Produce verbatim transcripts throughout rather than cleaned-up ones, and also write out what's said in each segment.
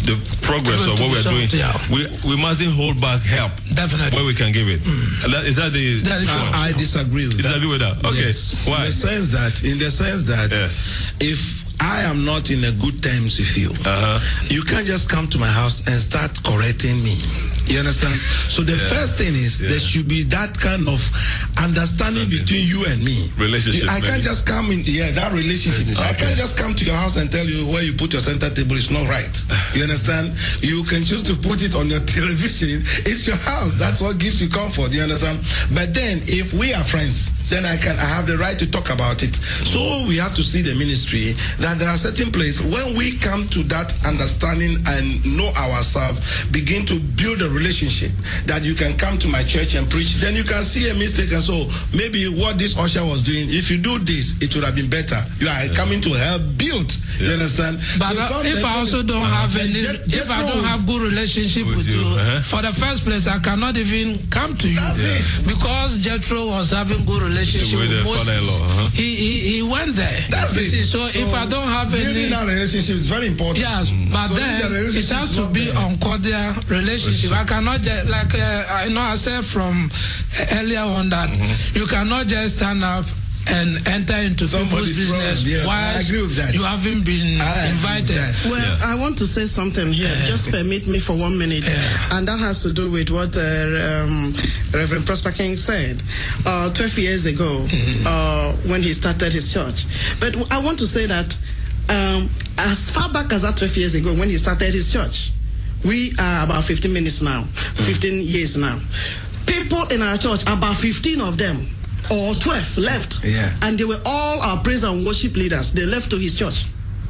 the progress of what we are doing, yeah. we we mustn't hold back help. Definitely. Where we can give it. Mm. That, is that the? That is uh, I disagree with you that. disagree with that? Okay. Yes. Why? In the sense that, in the sense that, yes. if I am not in a good terms with you, uh-huh. you can't just come to my house and start correcting me. You understand? So the yeah. first thing is yeah. there should be that kind of understanding okay. between you and me. Relationship. I can't maybe. just come in, yeah, that relationship. Okay. I can't just come to your house and tell you where you put your center table is not right. You understand? You can choose to put it on your television. It's your house. That's what gives you comfort. You understand? But then if we are friends, then I can I have the right to talk about it. So we have to see the ministry that there are certain places when we come to that understanding and know ourselves, begin to build a relationship that you can come to my church and preach, then you can see a mistake and so maybe what this usher was doing, if you do this, it would have been better. You are yeah. coming to help build. Yeah. You understand? But so uh, if I also don't uh, have any, jet, jet if I don't have good relationship with, with you, you uh-huh. for the first place, I cannot even come to you. That's yeah. it. Because Jethro was having good relationship with, with Moses. Uh-huh. He, he he went there. That's you it. See, so, so if I don't have any, building that relationship is very important. Yes, mm. but so then the it has to be there. On cordial relationship. I cannot just, like uh, I know I said from earlier on that mm-hmm. you cannot just stand up and enter into Somebody's people's business yes, while I agree with that. You haven't been I invited. Well, yeah. I want to say something here. Yeah. Just permit me for one minute. Yeah. And that has to do with what uh, um, Reverend Prosper King said uh, twelve years ago mm-hmm. uh, when he started his church. But I want to say that um, as far back as that twelve years ago when he started his church, we are about fifteen minutes now, mm-hmm. fifteen years now. People in our church, about fifteen of them, or twelve left, yeah. and they were all our praise and worship leaders. They left to his church,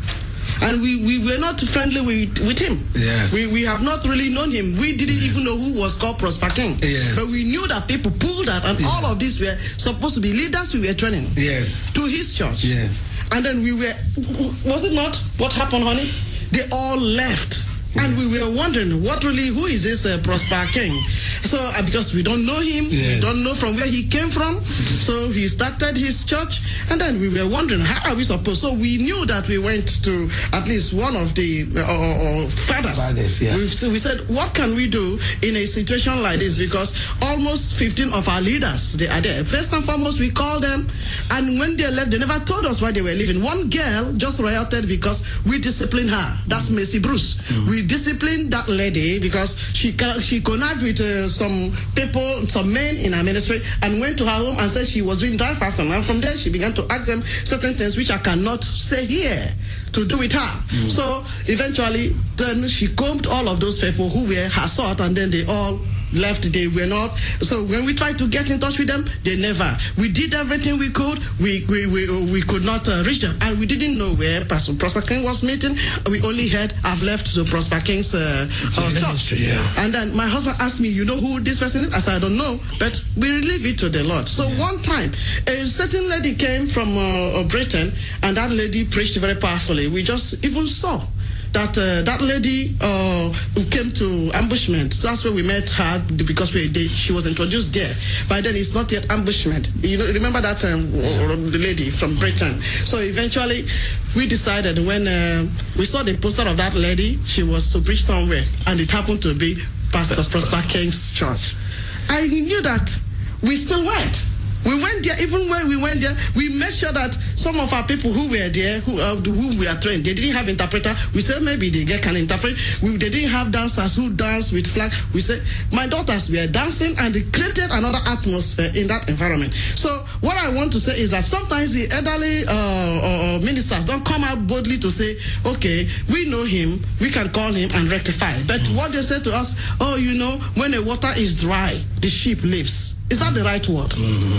and we, we were not friendly with, with him. Yes. We we have not really known him. We didn't yeah. even know who was called Prosper King. Yes. But we knew that people pulled that, and yeah. all of these were supposed to be leaders we were training. Yes. To his church. Yes. And then we were, was it not what happened, honey? They all left. And we were wondering, what really, who is this uh, Prosper King? So, uh, because we don't know him, yeah. we don't know from where he came from. So he started his church, and then we were wondering, how are we supposed? So we knew that we went to at least one of the uh, uh, fathers. fathers yeah. we, so we said, what can we do in a situation like this? Because almost fifteen of our leaders, they are there. First and foremost, we called them, and when they left, they never told us why they were leaving. One girl just rioted because we disciplined her. That's mm. Mercy Bruce. Mm. We disciplined that lady because she she connected with uh, some people, some men in our ministry, and went to her home and said she was doing dry fasting. And from there, she began to ask them certain things which I cannot say here to do with her. Mm. So eventually, then she combed all of those people who were her sort, and then they all left. They were not. So when we tried to get in touch with them, they never. We did everything we could. We we we, uh, we could not uh, reach them, and we didn't know where Pastor Prosper King was meeting. We only heard, "I've left the Prosper King's uh, uh, church." Yeah. And then my husband asked me, "You know who this person is?" I said, "I don't know, but we leave it to the Lord." So yeah. one time, a certain lady came from uh, Britain, and that lady preached very powerfully. We just even saw that uh, that lady uh, who came to ambushment. That's where we met her, because we they, she was introduced there. By then, it's not yet ambushment. You know, remember that um, the lady from Britain. So eventually, we decided when uh, we saw the poster of that lady, she was to preach somewhere, and it happened to be Pastor Prosper King's church. I knew that we still went. We went there. Even when we went there, we made sure that some of our people who were there, who uh, who we are trained, they didn't have interpreter. We said maybe they get can interpret. We, they didn't have dancers who dance with flag. We said my daughters were dancing, and they created another atmosphere in that environment. So what I want to say is that sometimes the elderly uh, uh, ministers don't come out boldly to say, okay, we know him, we can call him and rectify. But mm. what they say to us, oh, you know, when the water is dry, the sheep lives. Is that the right word?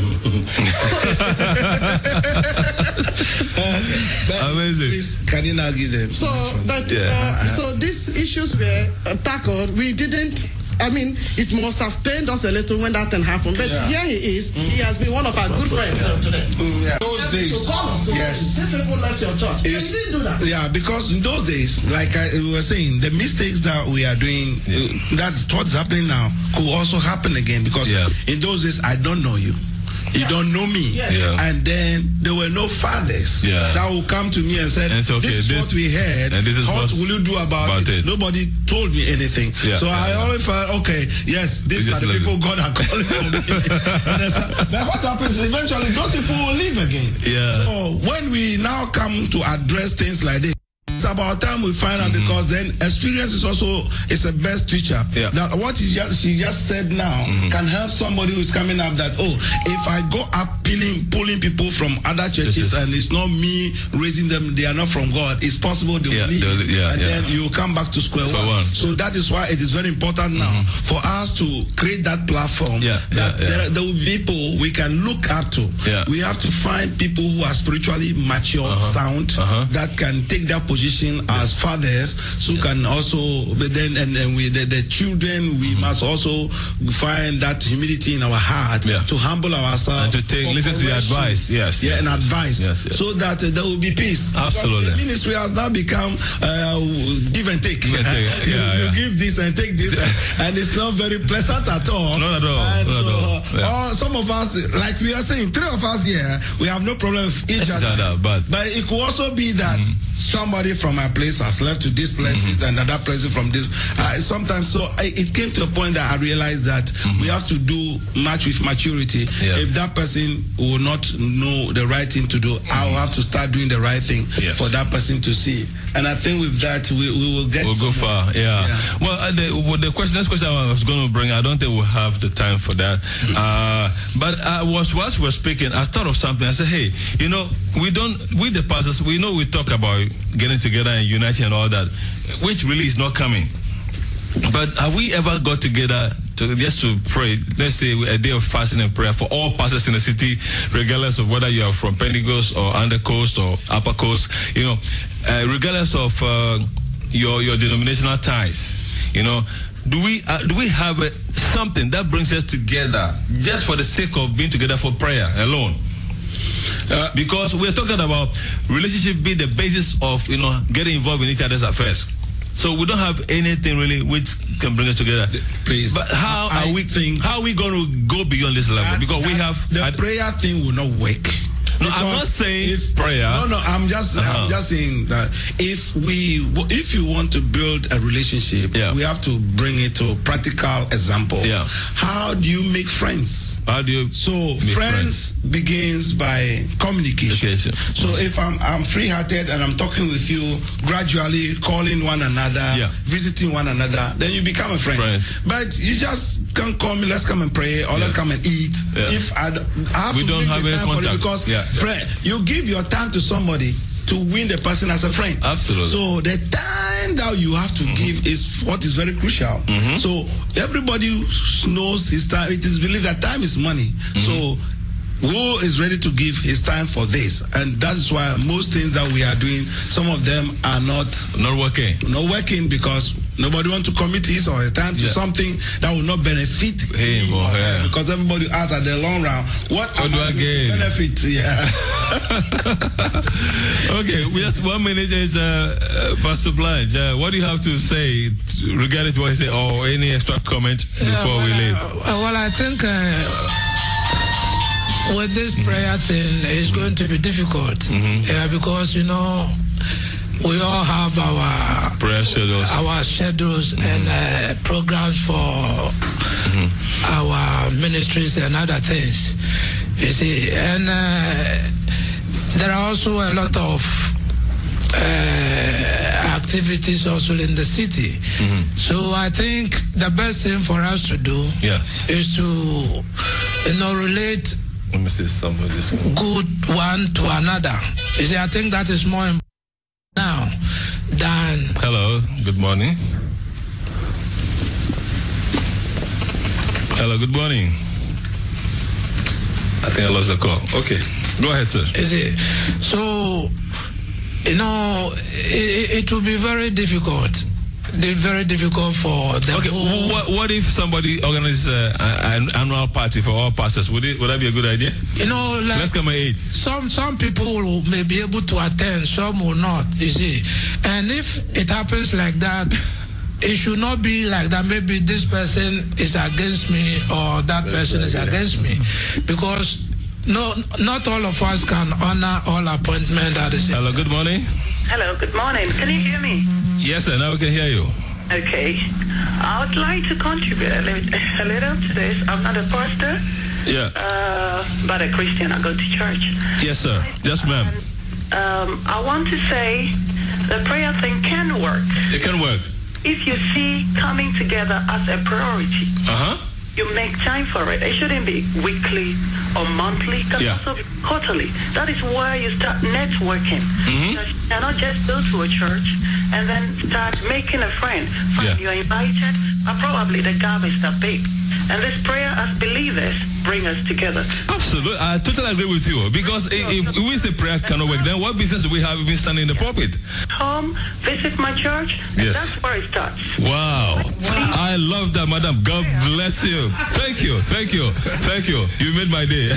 Amazing. Please, can you now give them? So that yeah. uh, so these issues were uh, tackled. We didn't. I mean, it must have pained us a little when that thing happened. But yeah. here he is. Mm. He has been one of our good friends uh, today. Mm, yeah. Those days, so yes. These people left your church. You didn't do that. Yeah, because in those days, like I we were saying, the mistakes that we are doing, yeah. uh, that's what's happening now, could also happen again. Because yeah. in those days, I don't know you. You Yeah. don't know me. Yeah. Yeah. And then there were no fathers Yeah. that will come to me and said, And say, okay, this is this- what we heard. and this is what what- will you do about, about it? it. Nobody told me anything. Yeah. So Yeah. I always felt, okay, yes, these You are just the let people it. God are calling for me. Understand? But what happens is eventually those people will leave again. Yeah. So when we now come to address things like this, it's about time we find out, because then experience is also is a best teacher. Yeah. Now what she just, she just said now can help somebody who's coming up that, oh, if I go up pulling pulling people from other churches Churches. and it's not me raising them, they are not from God, it's possible they will Yeah, leave, they'll- yeah, and yeah. then you come back to square, Square one. one. So that is why it is very important now for us to create that platform Yeah, that yeah, yeah. There, there will be people we can look up to. Yeah. We have to find people who are spiritually mature, Uh-huh. sound, Uh-huh. that can take their position as fathers, so can also, but then and, and with the, the children, we must also find that humility in our heart Yeah. to humble ourselves And to take- for listen to the correction. advice. Yes, yeah, yes, and yes. advice, Yes, yes. so that uh, there will be peace. Because Absolutely. the ministry has now become uh, give and take. Give and take, you, yeah, you yeah. give this and take this, and, and it's not very pleasant at all. Not at all, And not at so, all, yeah. all- some of us, like we are saying, three of us here, we have no problem with each other. other, but- But it could also be that somebody from my place has left to this place, and another person from this. Uh, sometimes, so I, it came to a point that I realized that we have to do much with maturity. Yeah. If that person will not know the right thing to do, I will have to start doing the right thing Yes. for that person to see. And I think with that, we, we will get We'll go somewhere. far, yeah. Yeah. Well, uh, the, well, the question, next question I was going to bring, I don't think we'll have the time for that. Uh, but I was, whilst we were speaking, I thought of something. I said, hey, you know, we don't, we the pastors, we know we talk about getting together and uniting and all that, which really is not coming. But have we ever got together to just to pray? Let's say a day of fasting and prayer for all pastors in the city, regardless of whether you are from Pentecost or Undercoast or Upper Coast. You know, uh, regardless of uh, your your denominational ties. You know, do we uh, do we have uh, something that brings us together just for the sake of being together for prayer alone? Uh, because we're talking about relationship being the basis of, you know, getting involved in each other's affairs. So we don't have anything really which can bring us together. Please. But how I are we think- how are we going to go beyond this level? That- Because we that- have the I- prayer thing will not work. No, I'm Because not saying if, prayer. No, no, I'm just, Uh-huh. I'm just saying that if we, if you want to build a relationship, Yeah. we have to bring it to a practical example. Yeah. How do you make friends? How do you So make friends, begins by communication. Communication. So if I'm I'm free-hearted and I'm talking with you, gradually calling one another, Yeah. visiting one another, then you become a friend. Friends. But you just can't call me. Let's come and pray, or let's come and eat. Yeah. If I, d- I have We to don't make have the any time for it, contact. because Yeah. friend, you give your time to somebody to win the person as a friend. Absolutely. So the time that you have to give is what is very crucial. So everybody knows his time. It is believed that time is money. So who is ready to give his time for this? And that's why most things that we are doing, some of them are not not working? not working, because nobody wants to commit his or his time to Yeah. something that will not benefit Him or her. because everybody asks at the long run, what, What am do I going to gain? benefit? Yeah. Okay, we just one minute is uh, uh, Pastor Blanche. Uh, what do you have to say t- regarding to what he said, or any extra comment before Yeah, well, we leave? uh, well, I think uh, with this prayer thing, it's going to be difficult. Yeah, because, you know, we all have our Prayer schedules. our schedules and uh, programs for our ministries and other things. You see, and uh, there are also a lot of uh, activities also in the city. So I think the best thing for us to do Yes. is to, you know, relate Let me see somebody's. good one to another. You see, I think that is more important now than Hello, good morning. Hello, good morning. I think I lost the call. Okay, go ahead, sir. is it. So, you know, it, it will be very difficult. They're very difficult for the Okay, whole- what, what if somebody organizes uh, an annual party for all pastors? Would it would that be a good idea? you know, like Let's come at eight. some some people will, may be able to attend, some will not. You see, and if it happens like that, it should not be like that. Maybe this person is against me or that person is against me, because no, not all of us can honor all appointments at the same. Hello, good morning. Hello, good morning. Can you hear me? Yes, sir. Now we can hear you. Okay. I would like to contribute a little, a little to this. I'm not a pastor. Yeah. Uh, but a Christian. I go to church. Yes, sir. Yes, ma'am. Um, I want to say the prayer thing can work. It can work. If you see coming together as a priority. Uh-huh. You make time for it. It shouldn't be weekly or monthly. It can Yeah. also be quarterly. That is where you start networking. Mm-hmm. You cannot just go to a church and then start making a friend. Fine, Yeah. you're invited, but probably the gap is that big. And this prayer as believers bring us together. Absolutely. I totally agree with you. Because if, if we say prayer cannot work, then what business do we have even standing in the pulpit? Come, visit my church, and Yes. that's where it starts. Wow. I love that, madam. God bless you. Thank you. Thank you. Thank you. You made my day.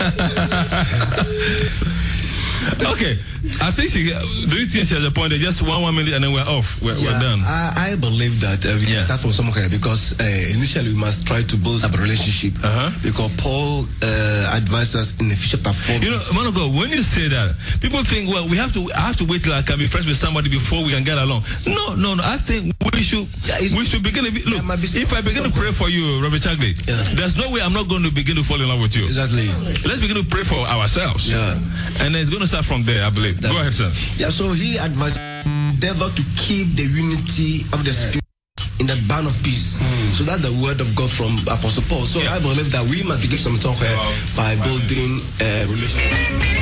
Okay. I think she, do you think she has a point? Just one one minute and then we're off. We're, yeah, we're done. I, I believe that uh, we Yeah. can start from somewhere because uh, initially we must try to build up a relationship. Uh-huh. Because Paul uh, advised us in efficient performance. You know, man of God, when you say that, people think, well, we have to I have to wait till I can be friends with somebody before we can get along. No, no, no. I think we should Yeah, it's- we should begin to be, look, There might be some- if I begin to pray for you, Robert Chagley, Yeah. there's no way I'm not going to begin to fall in love with you. Exactly. Let's begin to pray for ourselves. Yeah. And then it's going to start from there, I believe. That- Go ahead, sir. Yeah, so he advised endeavor to keep the unity of the spirit in the band of peace. So that's the word of God from Apostle Paul. So Yeah. I believe that we must begin some talk here by building a relationship.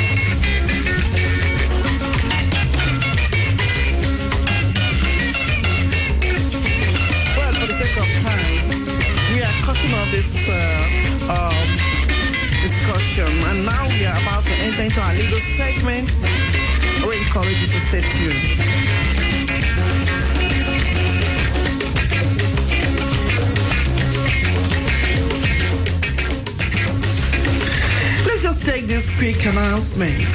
Well, for the sake of time, we are cutting off this uh, um, discussion, and now we are about to enter into our legal segment. We encourage you to stay tuned. Let's just take this quick announcement.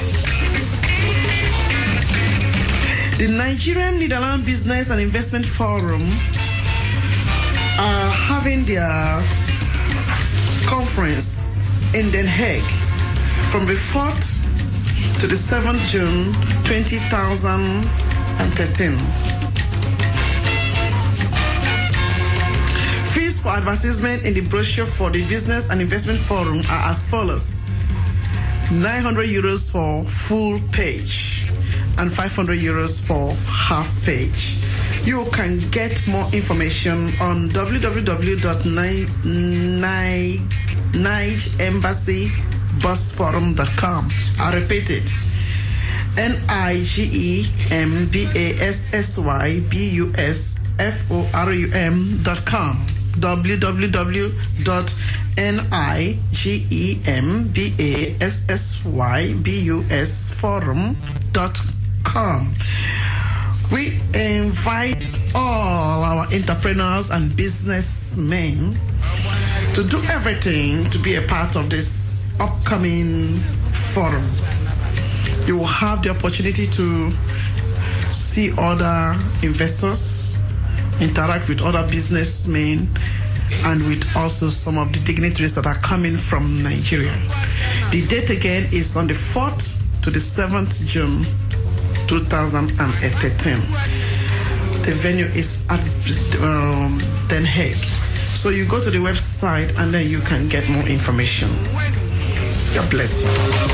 The Nigerian Netherlands Business and Investment Forum are having their conference in Den Haag from the fourth to the seventh of June twenty thirteen. Fees for advertisement in the brochure for the Business and Investment Forum are as follows: nine hundred euros for full page and five hundred euros for half page. You can get more information on w w w dot nige embassy bus forum dot com. I repeat it. N I G E M B A S S Y B U S F O R U M dot com. w w w dot nigembassyBus forum dot com. We invite all our entrepreneurs and businessmen to do everything to be a part of this upcoming forum. You will have the opportunity to see other investors, interact with other businessmen, and with also some of the dignitaries that are coming from Nigeria. The date again is on the fourth to the seventh of June two thousand thirteen. The venue is at um, Den Haag. So you go to the website and then you can get more information. God bless you.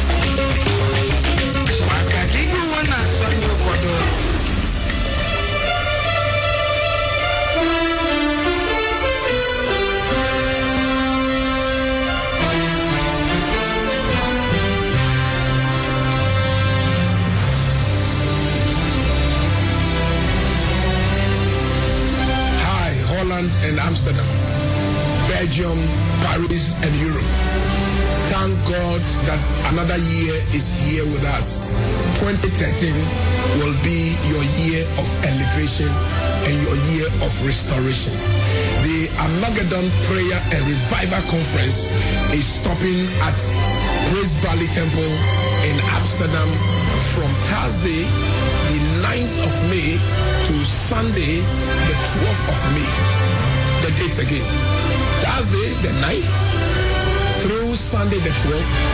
And Amsterdam, Belgium, Paris, and Europe. Thank God that another year is here with us. twenty thirteen will be your year of elevation and your year of restoration. The Armageddon Prayer and Revival Conference is stopping at Praise Valley Temple in Amsterdam from Thursday, the ninth of May, to Sunday, the twelfth of May. The dates again: Thursday the ninth through Sunday the twelfth,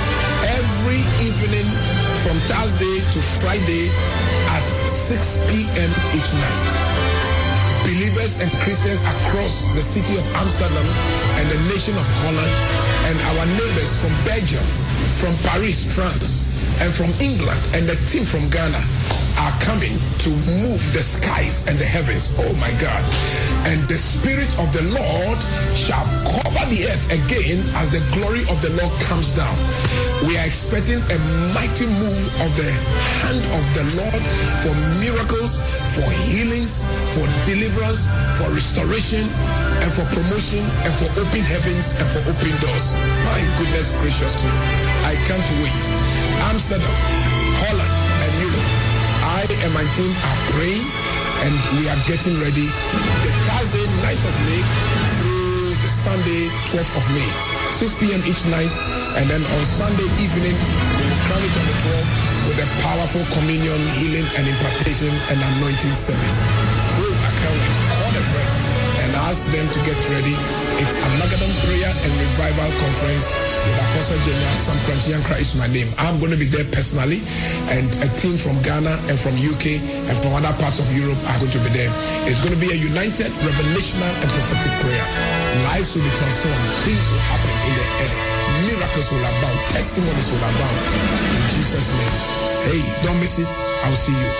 every evening from Thursday to Friday at six p.m. each night. Believers and Christians across the city of Amsterdam and the nation of Holland, and our neighbors from Belgium, from Paris, France, and from England, and the team from Ghana are coming to move the skies and the heavens. Oh my God. And the Spirit of the Lord shall cover the earth again as the glory of the Lord comes down. We are expecting a mighty move of the hand of the Lord for miracles, for healings, for deliverance, for restoration, and for promotion, and for open heavens, and for open doors. My goodness gracious me. I can't wait. Amsterdam, Holland, and Europe. I and my team are praying, and we are getting ready. The Thursday, ninth of May through the Sunday, twelfth of May. six p.m. each night, and then on Sunday evening, we will crown it on the twelfth with a powerful communion, healing, and impartation and anointing service. Oh, I can't wait. Call a friend and ask them to get ready. It's Armageddon Prayer and Revival Conference with Apostle General Sam Kranchiankra is my name. I'm going to be there personally, and a team from Ghana and from U K and from other parts of Europe are going to be there. It's going to be a united, revelational, and prophetic prayer. Lives will be transformed. Things will happen in the air. Miracles will abound. Testimonies will abound. In Jesus' name. Hey, don't miss it. I'll see you.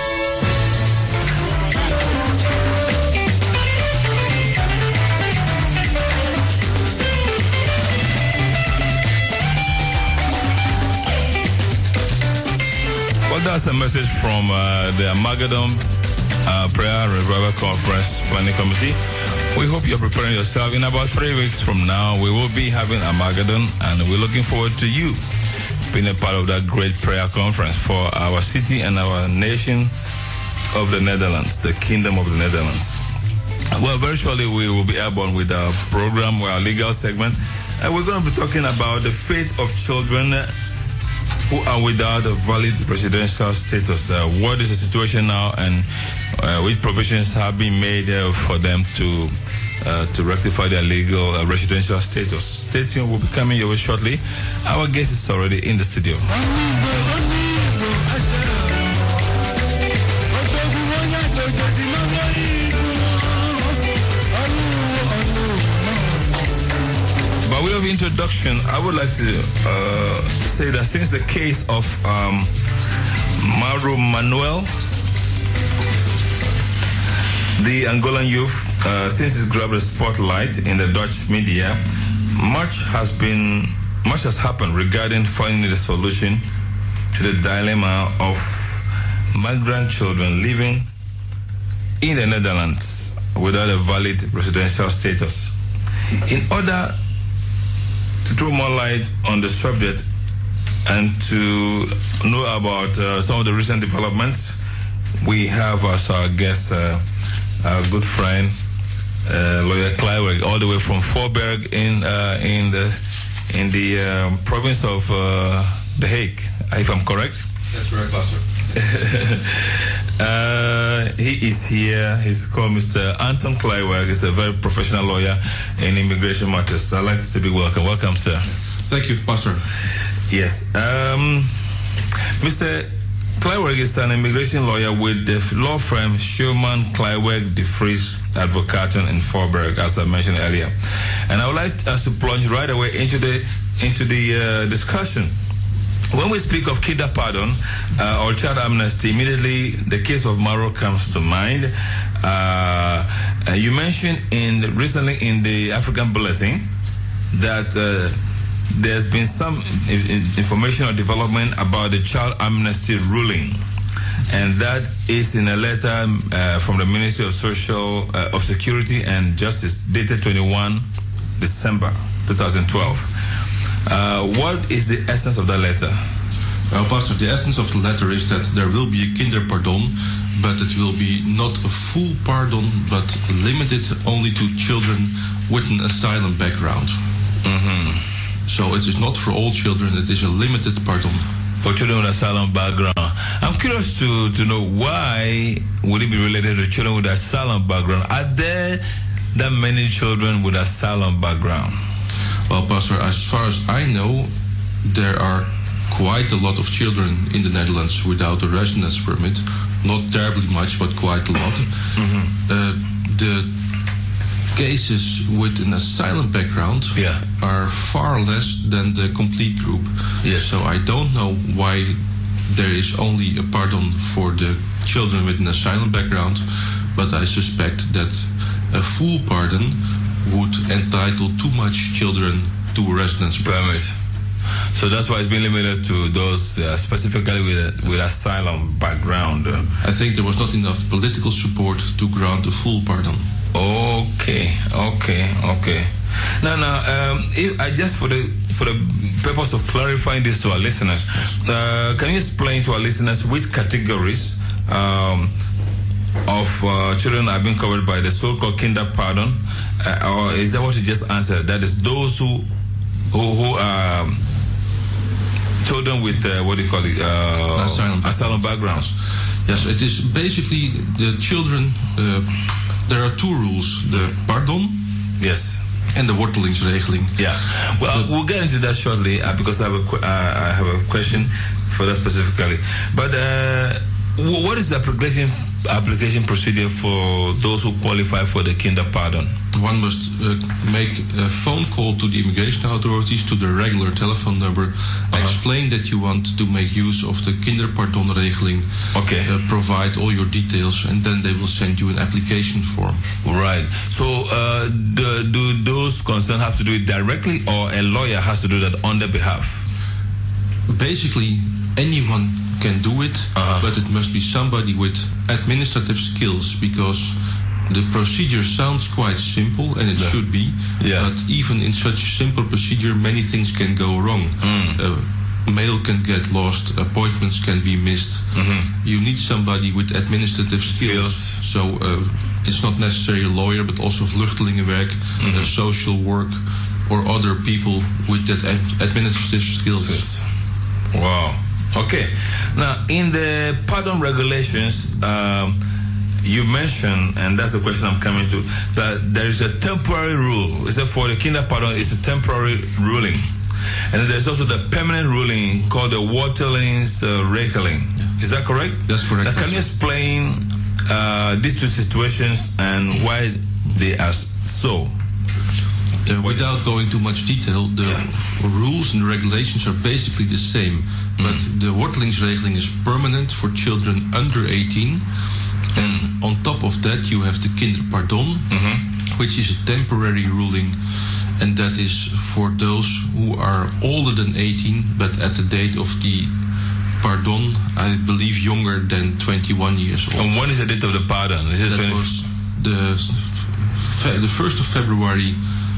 Well, that's a message from uh, the Armageddon uh, Prayer and Revival Conference Planning Committee. We hope you're preparing yourself. In about three weeks from now, we will be having Armageddon, and we're looking forward to you being a part of that great prayer conference for our city and our nation of the Netherlands, the Kingdom of the Netherlands. Well, very shortly we will be airborne with our program, our legal segment, and we're going to be talking about the fate of children who are without a valid residential status. Uh, what is the situation now, and uh, which provisions have been made uh, for them to uh, to rectify their legal uh, residential status? Stay tuned. We'll be coming your way shortly. Our guest is already in the studio. By way of introduction, I would like to uh, say that since the case of um, Mauro Manuel, the Angolan youth, uh, since it grabbed the spotlight in the Dutch media, much has been, much has happened regarding finding the solution to the dilemma of migrant children living in the Netherlands without a valid residential status. In order to throw more light on the subject and to know about uh, some of the recent developments, we have as our guest uh, our good friend, uh, lawyer Kleiweg, all the way from Voorburg in uh, in the in the um, province of uh, The Hague, if I'm correct. That's correct, Pastor. uh, he is here. He's called Mister Anton Kleiweg. He's a very professional lawyer in immigration matters. I'd like to say big welcome. Welcome, sir. Thank you, Pastor. Yes. Um, Mister Kleiweg is an immigration lawyer with the law firm Schumann Kleiweg de Vries Advocaten in Voorburg, as I mentioned earlier. And I would like us to plunge right away into the into the uh, discussion. When we speak of kinderpardon uh, or child amnesty, immediately the case of Mauro comes to mind. Uh, uh, you mentioned in recently in the African Bulletin that uh, there's been some information or development about the child amnesty ruling, and that is in a letter uh, from the Ministry of Social uh, of Security and Justice dated twenty-first December twenty twelve. Uh, what is the essence of that letter? Well, Pastor, the essence of the letter is that there will be a kinderpardon, but it will be not a full pardon, but limited only to children with an asylum background. Mm-hmm. So it is not for all children, it is a limited pardon. For children with asylum background. I'm curious to, to know why would it be related to children with asylum background? Are there that many children with asylum background? Well, Pastor, as far as I know, there are quite a lot of children in the Netherlands without a residence permit. Not terribly much, but quite a lot. Mm-hmm. Uh, the cases with an asylum background yeah. are far less than the complete group. Yes. So I don't know why there is only a pardon for the children with an asylum background, but I suspect that a full pardon would entitle too much children to a residence permit. So that's why it's been limited to those uh, specifically with with asylum background. I think there was not enough political support to grant a full pardon. Okay, okay, okay. Now, now, um, if, I just for the for the purpose of clarifying this to our listeners, uh, can you explain to our listeners which categories um, of uh, children are being covered by the so-called kinder pardon, uh, or is that what you just answered? That is those who who who are um, children with uh, what do you call it? Uh, asylum, asylum backgrounds. Yes, it is basically the children. Uh, there are two rules: the pardon, yes, and the wortelingsregeling. Yeah. Well, the, we'll get into that shortly uh, because I have a uh, I have a question for that specifically. But uh, what is the application application procedure for those who qualify for the kinder pardon? One must uh, make a phone call to the immigration authorities, to the regular telephone number, uh-huh. explain that you want to make use of the kinderpardonregeling, okay. uh, provide all your details, and then they will send you an application form. Right. So uh, do, do those concerned have to do it directly, or a lawyer has to do that on their behalf? Basically, anyone can do it, uh-huh. but it must be somebody with administrative skills, because the procedure sounds quite simple, and it yeah. should be, yeah. but even in such a simple procedure, many things can go wrong. Mm. Uh, mail can get lost, appointments can be missed. Mm-hmm. You need somebody with administrative skills. skills. So uh, it's not necessarily a lawyer, but also vluchtelingenwerk, mm-hmm. uh, social work, or other people with that ad- administrative skills. Yes. Wow. Okay. Now, in the pardon regulations, um, you mentioned, and that's the question I'm coming to, that there is a temporary rule. Is that for the kinder pardon? It's a temporary ruling, and there's also the permanent ruling called the wortelingsregeling. Uh, is that correct? That's correct. Now, can you explain uh, these two situations and why they are so? Uh, without going too much detail, the yeah. rules and regulations are basically the same, mm. but the wortelingsregeling is permanent for children under eighteen, mm. and on top of that you have the kinderpardon, mm-hmm. which is a temporary ruling, and that is for those who are older than eighteen, but at the date of the pardon, I believe younger than twenty-one years old. And when is the date of the pardon? Is it that twenty- was the, fe- the first of February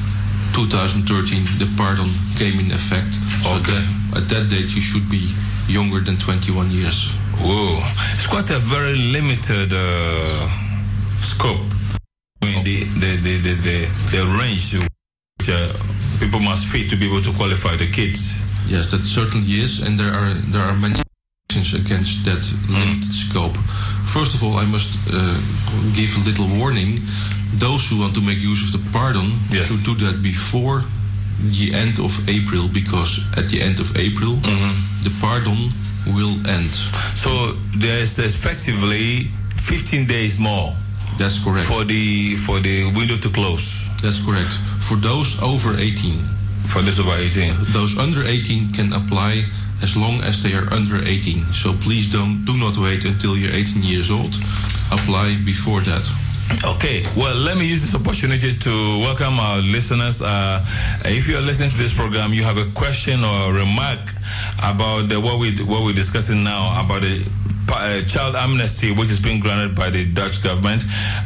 twenty thirteen, the pardon came in effect. So okay. that, at that date, you should be younger than twenty-one years. Whoa. It's quite a very limited uh, scope. I mean, the, the, the, the, the, the range which uh, people must fit to be able to qualify the kids. Yes, that certainly is, and there are there are many actions against that limited mm. scope. First of all, I must uh, give a little warning. Those who want to make use of the pardon yes. should do that before the end of April, because at the end of April, mm-hmm. the pardon will end. So there's effectively fifteen days more. That's correct. For the for the window to close. That's correct. For those over eighteen. For those over eighteen. Those under eighteen can apply as long as they are under eighteen. So please don't do not wait until you're eighteen years old. Apply before that. Okay, well, let me use this opportunity to welcome our listeners. Uh, if you are listening to this program, you have a question or a remark about the, what we what we're discussing now about the uh, child amnesty, which is being granted by the Dutch government.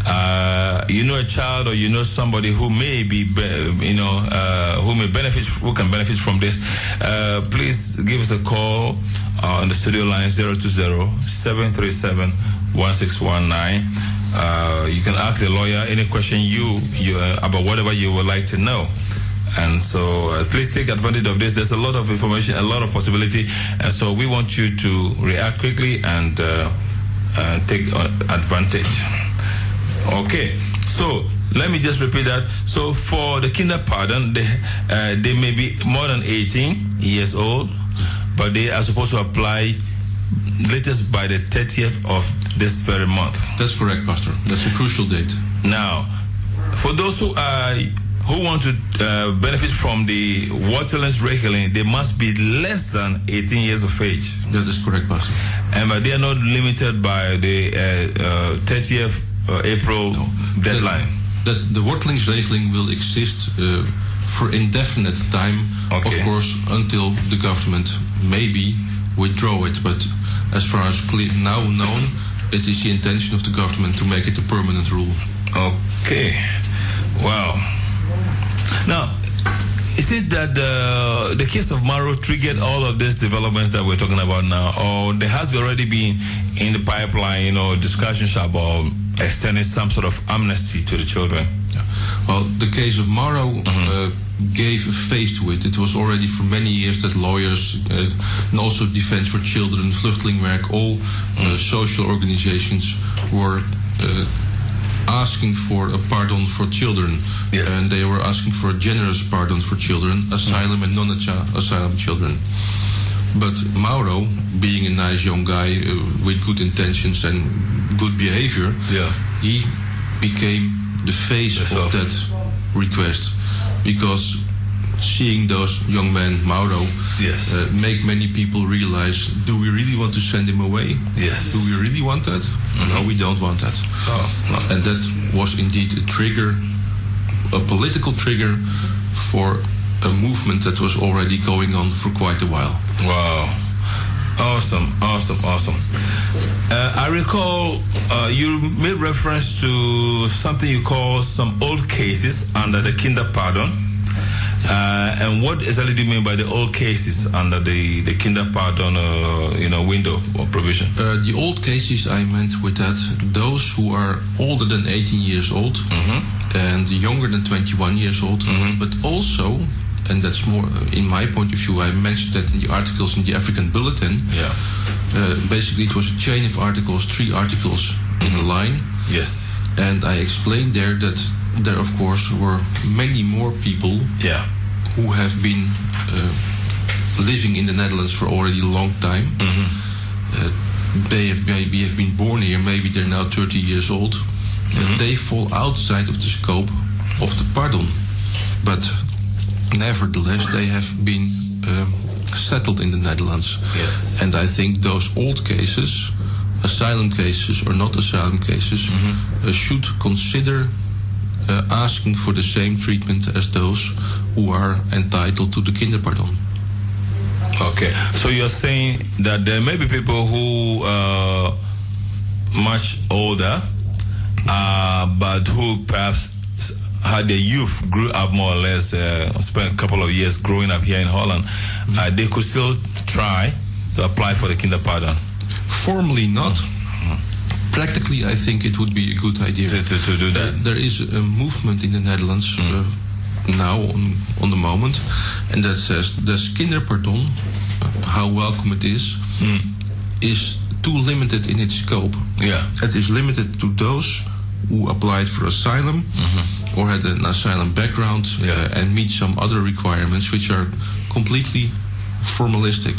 Uh, you know a child, or you know somebody who may be, you know, uh, who may benefit, who can benefit from this. Uh, please give us a call on the studio line zero two zero, seven three seven, one six one nine. Uh, you can ask the lawyer any question you, you uh, about whatever you would like to know. And so uh, please take advantage of this. There's a lot of information, a lot of possibility. And so we want you to react quickly and uh, uh, take uh, advantage. Okay. So let me just repeat that. So for the kinder pardon, they, uh, they may be more than eighteen years old, but they are supposed to apply latest by the thirtieth of this very month. That's correct, Pastor. That's a crucial date. Now, for those who are who want to uh, benefit from the Waterlands-Regeling, they must be less than eighteen years of age. That is correct, Pastor. And but they are not limited by the uh, uh, thirtieth uh, April no. deadline. That, that the Waterlands-Regeling will exist uh, for indefinite time, okay. Of course, until the government maybe withdraw it. But as far as clear, now known, it is the intention of the government to make it a permanent rule. Okay. Wow. Now, is it that the, the case of Maro triggered all of these developments that we're talking about now, or there has already been in the pipeline, you know, discussions about extending some sort of amnesty to the children? Yeah. Well, the case of Maro mm-hmm. uh, gave a face to it. It was already for many years that lawyers uh, and also Defense for Children, Vluchtelingenwerk, all uh, mm. social organizations were uh, asking for a pardon for children. Yes. And they were asking for a generous pardon for children, asylum mm. and non-asylum children. But Mauro, being a nice young guy uh, with good intentions and good behavior, yeah. he became the face That's of off. that request, because seeing those young men, Mauro, yes. uh, make many people realize, do we really want to send him away? Yes. Do we really want that? Mm-hmm. No, we don't want that. Oh, no. And that was indeed a trigger, a political trigger for a movement that was already going on for quite a while. Wow. Awesome, awesome, awesome. Uh, I recall uh, you made reference to something you call some old cases under the kinder pardon. Uh, and what exactly do you mean by the old cases under the, the kinder pardon uh, you know, window or provision? Uh, the old cases, I meant with that, those who are older than eighteen years old mm-hmm. and younger than twenty-one years old, mm-hmm. but also, and that's more in my point of view, I mentioned that in the articles in the African Bulletin. Yeah. Uh, basically, it was a chain of articles, three articles mm-hmm. in a line. Yes. And I explained there that there, of course, were many more people yeah. who have been uh, living in the Netherlands for already a long time. Mm-hmm. Uh, they have maybe have been born here, maybe they're now thirty years old. Mm-hmm. Uh, they fall outside of the scope of the pardon. But nevertheless, they have been um, settled in the Netherlands. Yes. And I think those old cases, asylum cases or not asylum cases, mm-hmm. uh, should consider uh, asking for the same treatment as those who are entitled to the kinderpardon. Okay, so you're saying that there may be people who are much older, uh, but who perhaps had their youth, grew up more or less, uh, spent a couple of years growing up here in Holland, mm-hmm. uh, they could still try to apply for the kinderpardon. Formally not. Mm-hmm. Practically, I think it would be a good idea to, to, to do that. Uh, there is a movement in the Netherlands mm-hmm. uh, now on, on the moment, and that says the kinderpardon, uh, how welcome it is, mm. is too limited in its scope. Yeah. It is limited to those who applied for asylum mm-hmm. or had an asylum background yeah. uh, and meet some other requirements which are completely formalistic.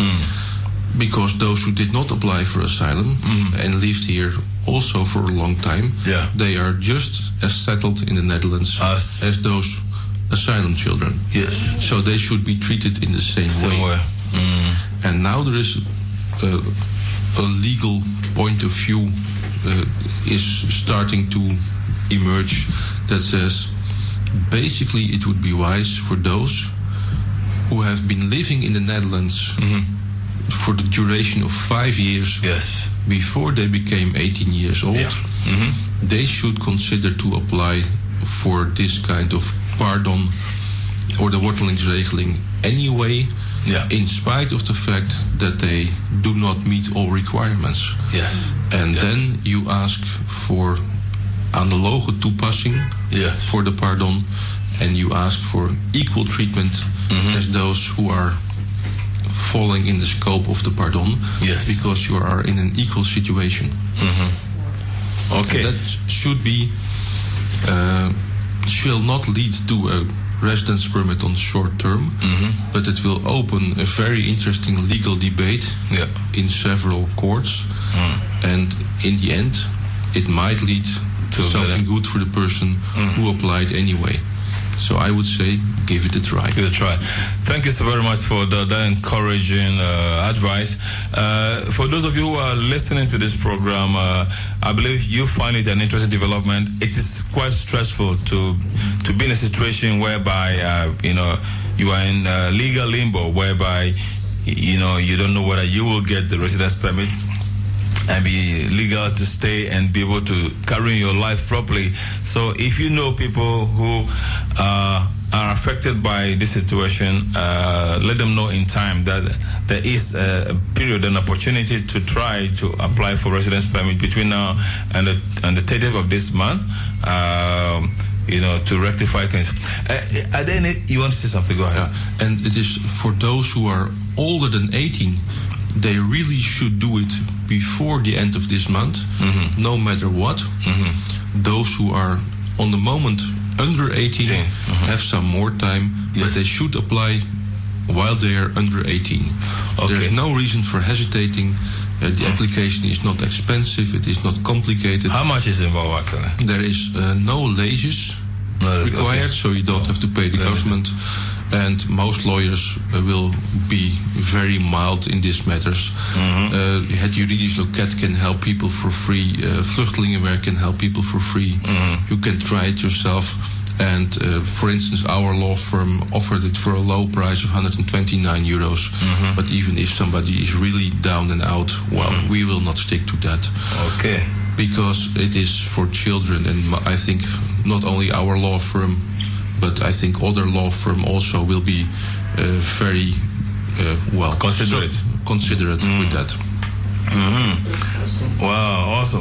Mm. Because those who did not apply for asylum mm. and lived here also for a long time, yeah. they are just as settled in the Netherlands as, as those asylum children. Yes. So they should be treated in the same, same way. way. Mm. And now there is a, a legal point of view uh, is starting to emerge that says basically it would be wise for those who have been living in the Netherlands mm-hmm. for the duration of five years yes. before they became eighteen years old, yeah. mm-hmm. they should consider to apply for this kind of pardon or the Wortelingsregeling anyway, yeah. in spite of the fact that they do not meet all requirements. Yes. And yes. then you ask for analoge toepassing yes. for the pardon, and you ask for equal treatment mm-hmm. as those who are falling in the scope of the pardon, yes. because you are in an equal situation. Mm-hmm. Okay. And that should be, uh, shall not lead to a residence permit on short term, Mm-hmm. but it will open a very interesting legal debate Yeah. in several courts, Mm. and in the end, it might lead to To something better. good for the person Mm. who applied anyway. So I would say, give it a try. Give it a try. Thank you so very much for the, that encouraging uh, advice. Uh, for those of you who are listening to this program, uh, I believe you find it an interesting development. It is quite stressful to to be in a situation whereby uh, you know you are in uh, legal limbo, whereby you know you don't know whether you will get the residence permit and be legal to stay and be able to carry your life properly. So if you know people who uh, are affected by this situation, uh, let them know in time that there is a period, an opportunity to try to apply for residence permit between now and the, and the thirtieth of this month, um, you know, to rectify things. Uh, are there any, you want to say something? Go ahead. Yeah. And it is for those who are older than eighteen, they really should do it before the end of this month, Mm-hmm. no matter what. Mm-hmm. Those who are on the moment under eighteen Mm-hmm. have some more time, Yes. but they should apply while they are under eighteen. Okay. There's no reason for hesitating. Uh, the application is not expensive, it is not complicated. How much is involved actually? There is uh, no leases No, required, okay. so you don't have to pay the Yeah. government. And most lawyers uh, will be very mild in these matters. Mhm. Uh, Het Juridisch Loket can help people for free. Uh, Vluchtelingenwerk can help people for free. Mhm. You can try it yourself. And uh, for instance, our law firm offered it for a low price of one hundred twenty-nine euros. Mhm. But even if somebody is really down and out, well, Mhm. we will not stick to that. Okay. Because it is for children, and m- I think not only our law firm, but I think other law firm also will be uh, very uh, well Considerate. so- considerate with that. Mhm. Wow, awesome.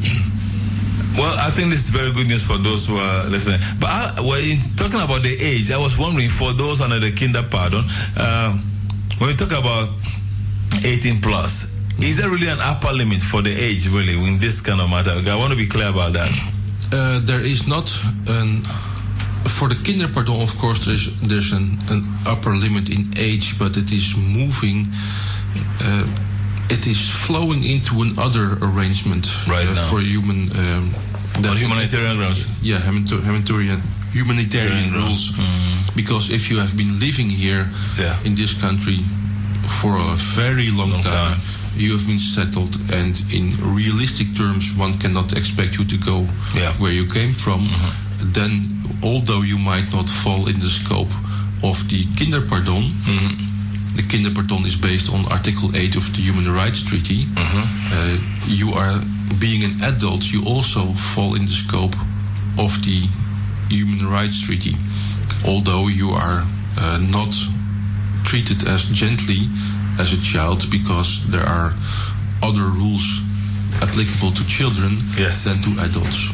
Well, I think this is very good news for those who are listening. But I, when talking about the age, I was wondering for those under the kinderpardon, uh, when we talk about eighteen plus, is there really an upper limit for the age, really, in this kind of matter? I want to be clear about that. Uh, there is not an for the kinderpardon, of course, there's there's an, an upper limit in age, but it is moving. Uh, it is flowing into another arrangement Right uh, now. for human. Um, On humanitarian grounds. Yeah, humanita- humanitarian humanitarian Humanitarian rules. Mm. Because if you have been living here Yeah. in this country for a very long, Long time, time. you have been settled, and in realistic terms, one cannot expect you to go Yeah. where you came from. Mm-hmm. Then, although you might not fall in the scope of the kinderpardon, Mm-hmm. the kinderpardon is based on Article eight of the Human Rights Treaty. Mm-hmm. Uh, you are, being an adult, you also fall in the scope of the Human Rights Treaty, although you are uh, not treated as gently as a child, because there are other rules applicable to children Yes. than to adults.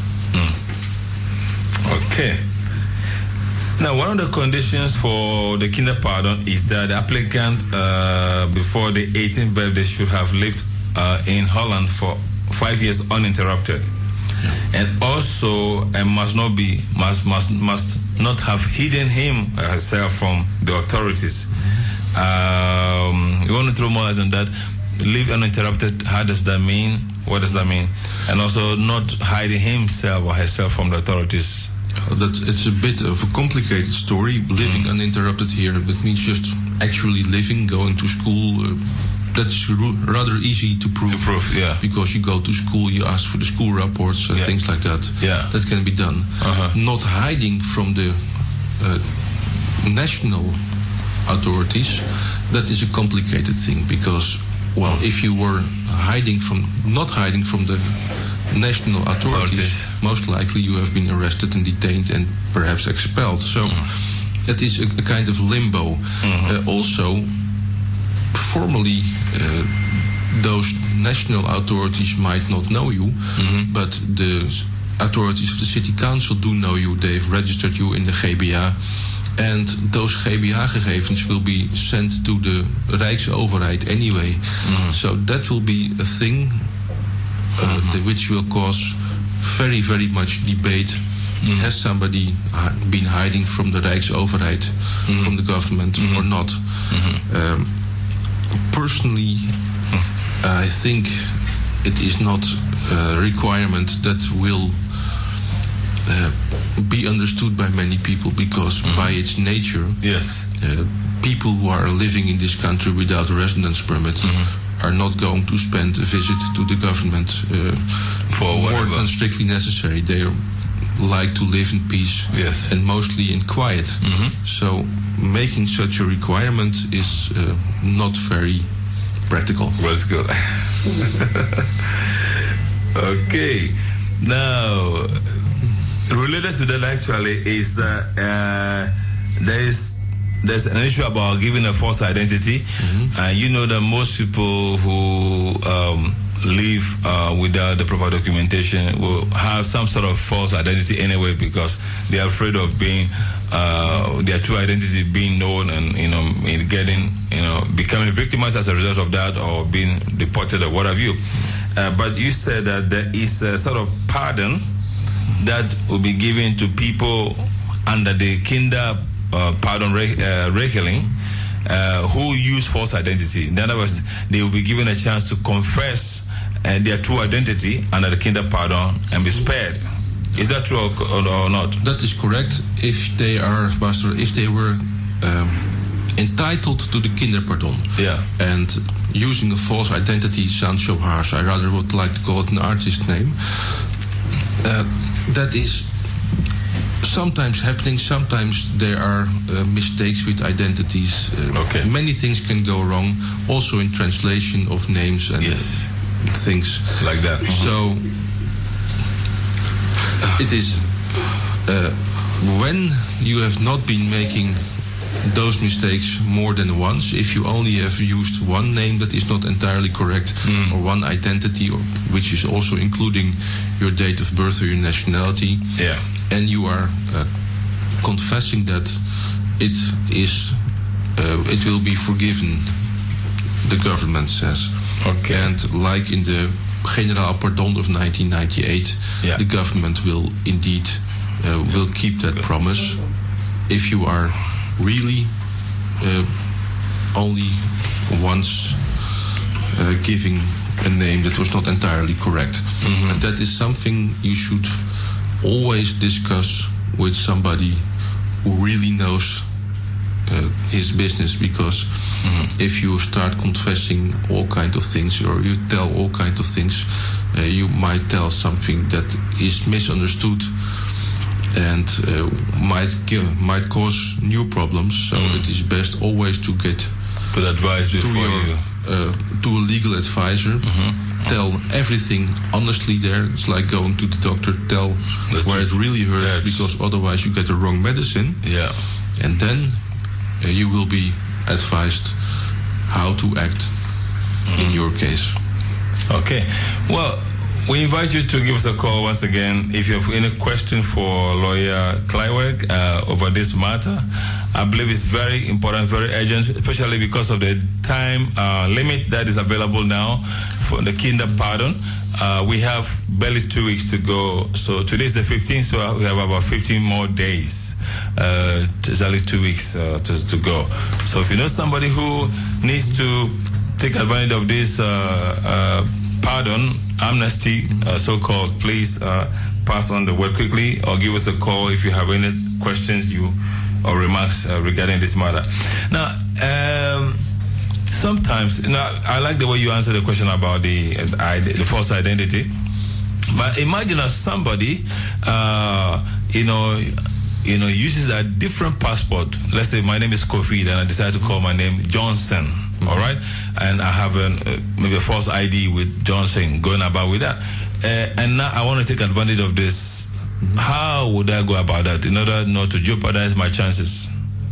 Okay. Now, one of the conditions for the kinderpardon is that the applicant, uh, before the eighteenth birthday, should have lived uh, in Holland for five years uninterrupted, and also uh, must not be must must must not have hidden him or herself from the authorities. Um, you want to throw more light on that? Live uninterrupted. How does that mean? What does that mean? And also not hiding himself or herself from the authorities. Uh, That it's a bit of a complicated story. Living uninterrupted here, that means just actually living, going to school. Uh, that's ru- rather easy to prove. To prove, yeah. Because you go to school, you ask for the school reports and Yeah. things like that. Yeah. That can be done. Uh-huh. Not hiding from the uh, national authorities, that is a complicated thing, because, well, if you were hiding from, not hiding from the national authorities, Authorities. most likely you have been arrested and detained and perhaps expelled. So that is a, a kind of limbo. Uh, also, formally, uh, those national authorities might not know you, but the s- authorities of the city council do know you. They've registered you in the G B A. And those G B A-gegevens will be sent to the Rijksoverheid anyway. So that will be a thing uh, the, which will cause very, very much debate Mm. Has somebody uh, been hiding from the Rijksoverheid, mm. from the government, mm-hmm. or not? Mm-hmm. Um, personally, mm. I think it is not a requirement that will uh, be understood by many people, because mm-hmm. by its nature, yes, uh, people who are living in this country without a residence permit mm-hmm. are not going to spend a visit to the government uh, for more whatever. than strictly necessary. They are, like to live in peace, yes, and mostly in quiet. Mm-hmm. So making such a requirement is uh, not very practical. Let's go. Okay. Now, related to that actually is that uh, there is there's an issue about giving a false identity, mm-hmm. and you know that most people who um, live uh, without the proper documentation will have some sort of false identity anyway, because they are afraid of being uh, their true identity being known, and you know, getting you know becoming victimized as a result of that, or being deported or what have you. Uh, but you said that there is a sort of pardon that will be given to people under the Kinder uh, pardon uh, regeling uh, who use false identity. In other words, they will be given a chance to confess uh, their true identity under the Kinder pardon and be spared. Is that true or, or, or not? That is correct. If they are, Pastor, if they were um, entitled to the Kinder pardon, yeah, and using a false identity sounds so harsh. I rather would like to call it an artist name. Uh, that is sometimes happening. Sometimes there are uh, mistakes with identities. Uh, okay. Many things can go wrong, also in translation of names and yes. things like that. Mm-hmm. So it is uh, when you have not been making those mistakes more than once, if you only have used one name that is not entirely correct, mm. or one identity, or which is also including your date of birth or your nationality, yeah, and you are uh, confessing that, it is uh, it will be forgiven, the government says. Okay. And like in the Generaal Pardon of nineteen ninety-eight, yeah, the government will indeed uh, will keep that promise if you are really uh, only once uh, giving a name that was not entirely correct. Mm-hmm. And that is something you should always discuss with somebody who really knows uh, his business, because mm-hmm. if you start confessing all kinds of things, or you tell all kinds of things, uh, you might tell something that is misunderstood and uh, might give, might cause new problems. So mm. it is best always to get good advice before to your, you uh, to a legal advisor. Mm-hmm. Tell everything honestly there. It's like going to the doctor. Tell That's where it really hurts, yes. because otherwise you get the wrong medicine. Yeah, and then uh, you will be advised how to act mm. in your case. Okay. Well, we invite you to give us a call once again if you have any question for lawyer Kleiweg uh, over this matter. I believe it's very important, very urgent, especially because of the time uh, limit that is available now for the Kinder pardon. Uh, we have barely two weeks to go. So today is the fifteenth, so we have about fifteen more days. Uh, it's only two weeks uh, to, to go. So if you know somebody who needs to take advantage of this uh, uh, pardon, amnesty, uh, so-called, please uh, pass on the word quickly, or give us a call if you have any questions you or remarks uh, regarding this matter. Now, um, sometimes, you know, I like the way you answer the question about the uh, the false identity. But imagine as somebody, uh, you know, you know, uses a different passport. Let's say my name is Kofi, and I decide to call my name Johnson. All right, and I have an, uh, maybe a false I D with Johnson, going about with that, uh, and now I want to take advantage of this. Mm-hmm. How would I go about that in order not to jeopardize my chances?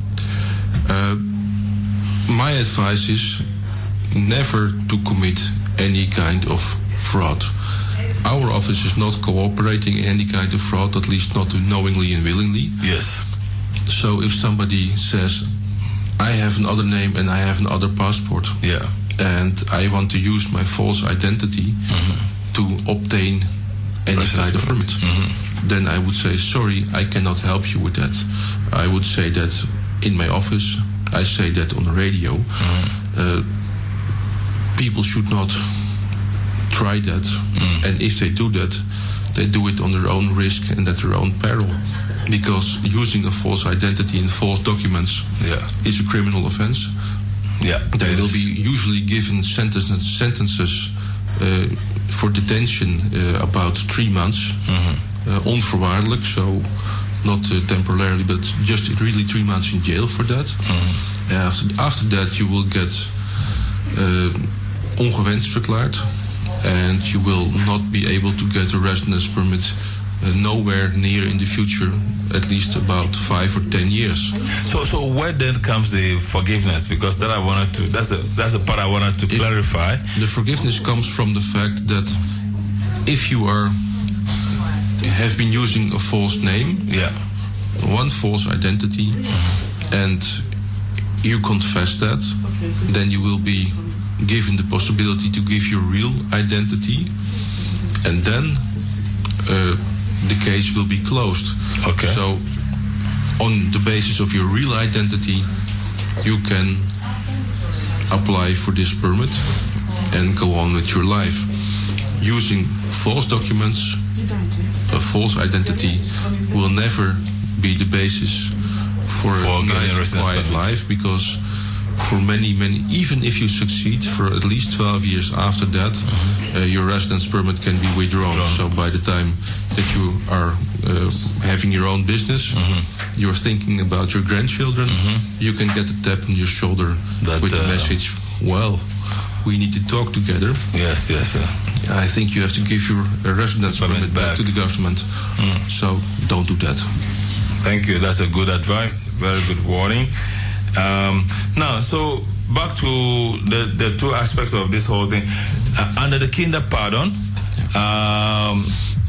Uh, my advice is never to commit any kind of fraud. Our office is not cooperating in any kind of fraud, at least not knowingly and willingly. Yes. So if somebody says, I have another name and I have another passport, yeah, and I want to use my false identity mm-hmm. to obtain any kind of permit, mm-hmm. then I would say, sorry, I cannot help you with that. I would say that in my office, I say that on the radio. Mm-hmm. Uh, people should not try that, mm. and if they do that, they do it on their own risk and at their own peril, because using a false identity and false documents yeah. is a criminal offense. Yeah, they will is. be usually given sentences, sentences uh, for detention uh, about three months, mm-hmm. uh, onvoorwaardelijk, so not uh, temporarily, but just really three months in jail for that. Mm-hmm. Uh, after, after that, you will get uh, ongewenst verklaard, and you will not be able to get a residence permit uh, nowhere near in the future, at least about five or ten years. So, so where then comes the forgiveness? Because that I wanted to. That's the that's the part I wanted to if clarify. The forgiveness comes from the fact that if you are have been using a false name, yeah, one false identity, mm-hmm. and you confess that, then you will be given the possibility to give your real identity, and then uh, the case will be closed. Okay. So, on the basis of your real identity, you can apply for this permit and go on with your life. Using false documents, a false identity will never be the basis for, for a nice, quiet life, because for many, many, even if you succeed, for at least twelve years after that, mm-hmm. uh, your residence permit can be withdrawn. Drawn. So by the time that you are uh, having your own business, mm-hmm. you're thinking about your grandchildren, mm-hmm. you can get a tap on your shoulder that, with uh, the message, well, we need to talk together. Yes, yes, sir. I think you have to give your uh, residence permit, permit back. back to the government. Mm. So don't do that. Thank you. That's a good advice. Very good warning. Um, now, so back to the, the two aspects of this whole thing. Uh, under the Kinderpardon, um,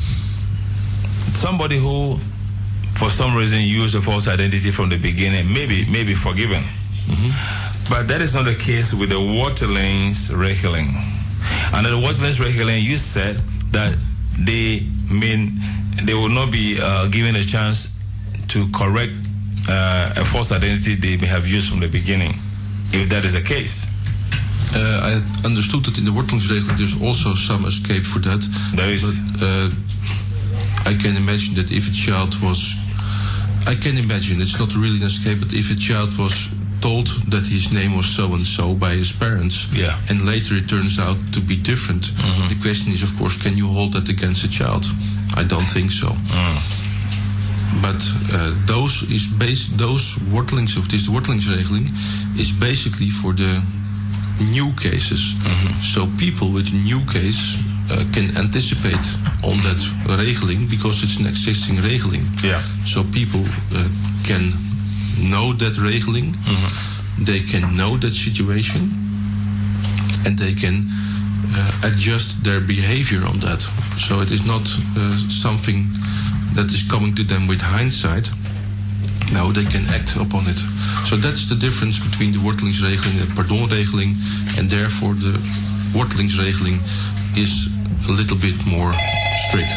somebody who, for some reason, used a false identity from the beginning may be, may be forgiven. Mm-hmm. But that is not the case with the Waterlijnsregeling. Under the Waterlijnsregeling, you said that they mean they will not be uh, given a chance to correct uh, a false identity they may have used from the beginning, if that is the case. Uh, I understood that in the Wortelingsregeling there's also some escape for that. There is. But uh, I can imagine that if a child was, I can imagine, it's not really an escape, but if a child was told that his name was so-and-so by his parents, yeah. and later it turns out to be different, mm-hmm. the question is, of course, can you hold that against a child? I don't think so. Mm. But uh, those is based, those wortelings of this Wortelingsregeling is basically for the new cases. Mm-hmm. So people with a new case uh, can anticipate on that regeling because it's an existing regeling. Yeah. So people uh, can know that regeling, mm-hmm. they can know that situation, and they can uh, adjust their behavior on that. So it is not uh, something that is coming to them with hindsight. No, they can act upon it. So that's the difference between the Wortelingsregeling and the Pardonregeling, and therefore the Wortelingsregeling is a little bit more strict.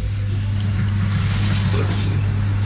Let's see.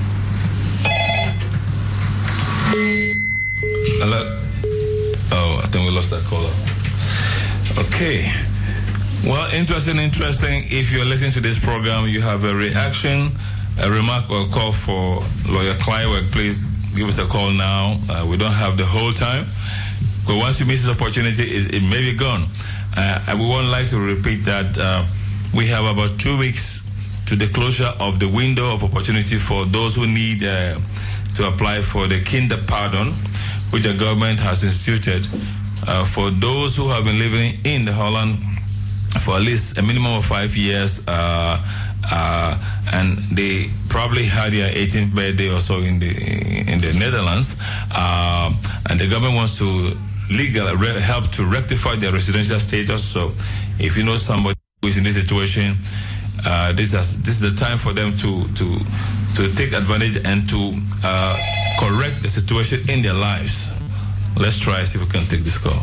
Hello? Oh, I think we lost that caller. Okay. Well, interesting, interesting. If you're listening to this program, you have a reaction, a remark, or a call for Lawyer Clywork, please give us a call now. Uh, we don't have the whole time. But once you miss this opportunity, it, it may be gone. Uh, and we would like to repeat that uh, we have about two weeks to the closure of the window of opportunity for those who need uh, to apply for the Kinderpardon, which the government has instituted uh, for those who have been living in the Holland for at least a minimum of five years, uh, uh, and they probably had their eighteenth birthday or so in the in the Netherlands, uh, and the government wants to legal re- help to rectify their residential status. So, if you know somebody who is in this situation, uh, this is this is the time for them to to to take advantage and to uh, correct the situation in their lives. Let's try see if we can take this call.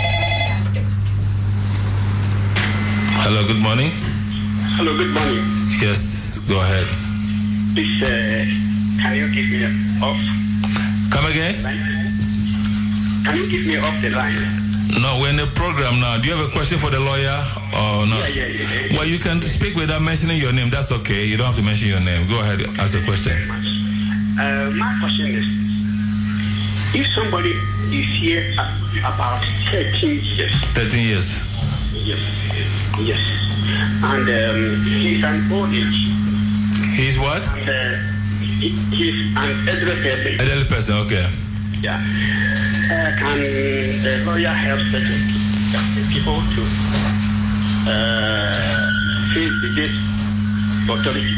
Hello, good morning. Hello, good morning. Yes, go ahead. Please, uh, can you give me off? Come again? Can you give me off the line? No, we're in the program now. Do you have a question for the lawyer or not? Yeah, yeah, yeah, yeah. Well, you can speak without mentioning your name. That's okay. You don't have to mention your name. Go ahead, ask a question. Uh, my question is, if somebody is here about thirteen years. thirteen years. Yes. Yes. And um, he's an old age. He's what? And, uh, he, he's an elderly person. Elderly person, okay. Yeah. Uh, can the lawyer help such people to uh, face the death authority?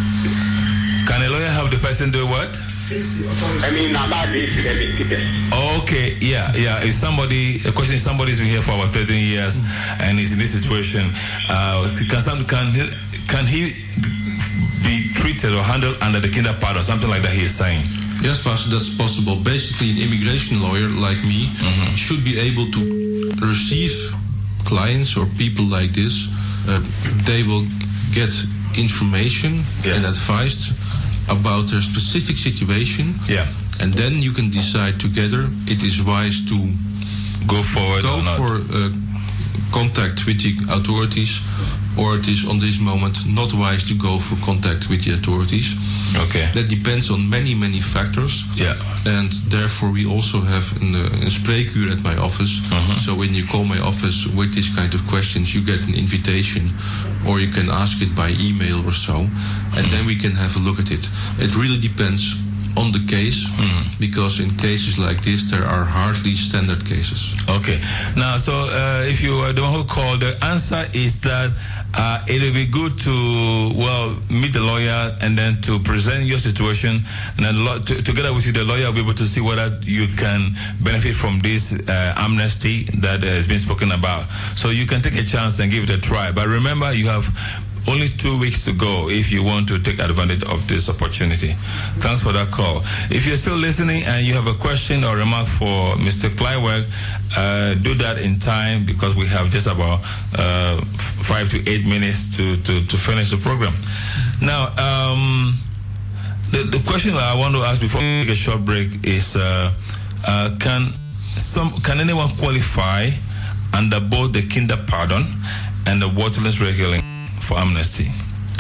Can a lawyer help the person do what? Face the authority. I mean, about this, people. Okay, yeah, yeah. If somebody, a question is somebody's been here for about thirteen years and is in this situation, uh, can some, can he, can he be treated or handled under the kinderpardon or something like that? He is saying. Yes, Pastor, that's possible. Basically, an immigration lawyer like me mm-hmm. should be able to receive clients or people like this. Uh, they will get information yes. and advice about their specific situation. Yeah. And then you can decide together it is wise to go forward go or not. for uh, contact with the authorities, or it is on this moment not wise to go for contact with the authorities. Okay. That depends on many, many factors. Yeah. And therefore we also have an, uh, a spreekuur at my office. Uh-huh. So when you call my office with this kind of questions, you get an invitation, or you can ask it by email or so, and mm-hmm. then we can have a look at it. It really depends on the case, mm. because in cases like this there are hardly standard cases. Okay. Now, so uh, if you are the one who called, the answer is that uh, it will be good to, well, meet the lawyer and then to present your situation, and then lo- to, together with you, the lawyer will be able to see whether you can benefit from this uh, amnesty that has been spoken about. So you can take a chance and give it a try. But remember, you have only two weeks to go if you want to take advantage of this opportunity. Thanks for that call. If you're still listening and you have a question or remark for Mister Kleiweg, uh, do that in time, because we have just about uh, five to eight minutes to, to, to finish the program. Now, um, the, the question that I want to ask before we take a short break is, uh, uh, can some can anyone qualify under both the kinderpardon and the wortelingsregeling for amnesty?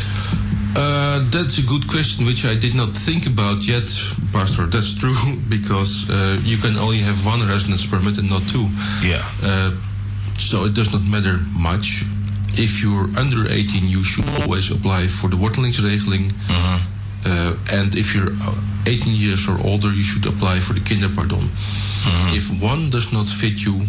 Uh, that's a good question, which I did not think about yet, Pastor. That's true, because uh, you can only have one residence permit and not two. Yeah. Uh, so it does not matter much. If you're under eighteen, you should always apply for the wortelingsregeling. Uh-huh. Uh, and if you're eighteen years or older, you should apply for the kinderpardon. Uh-huh. If one does not fit you,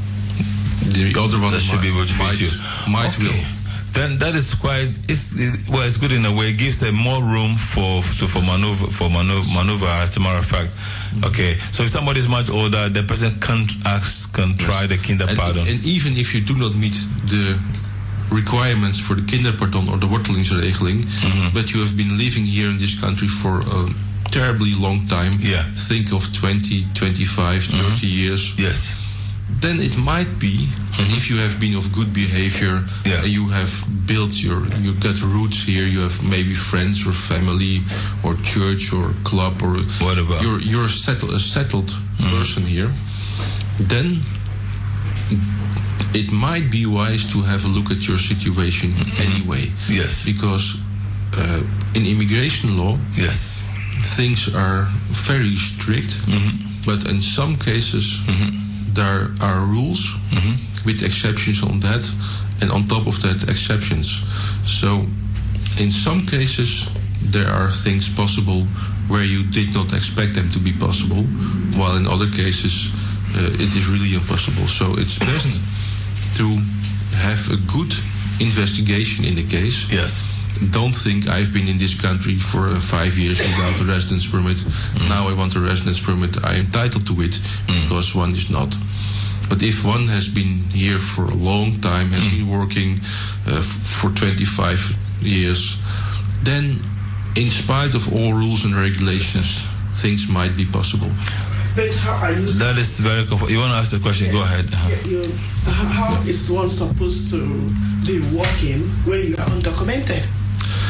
the other one that should might, be able to might, fit you. might okay. will. Then that is quite. It's it, well, it's good in a way. It gives them more room for to, for maneuver for maneuver, maneuver. As a matter of fact, okay. So if somebody is much older, the person can ask, can try yes. the kinderpardon. And, and even if you do not meet the requirements for the kinderpardon or the wortelingsregeling, mm-hmm. but you have been living here in this country for a terribly long time. Yeah. Think of twenty, twenty-five, mm-hmm. thirty years. Yes. Then it might be, mm-hmm. if you have been of good behavior, yeah. uh, you have built your, you got roots here, you have maybe friends or family or church or club, or whatever. You're, you're a settled, a settled mm-hmm. person here. Then it might be wise to have a look at your situation mm-hmm. anyway. Yes. Because uh, in immigration law, yes, things are very strict, mm-hmm. but in some cases, mm-hmm. there are rules mm-hmm. with exceptions on that, and on top of that, exceptions. So in some cases there are things possible where you did not expect them to be possible, while in other cases uh, it is really impossible. So it's best to have a good investigation in the case. Yes. Don't think I've been in this country for uh, five years without a residence permit. Mm. Now I want a residence permit. I am entitled to it, mm. because one is not. But if one has been here for a long time, has mm. been working uh, f- for twenty-five years, then in spite of all rules and regulations, things might be possible. But how are you... That is very comfortable. You want to ask the question? Yeah. Go ahead. Yeah, you, how is one supposed to be working when you are undocumented?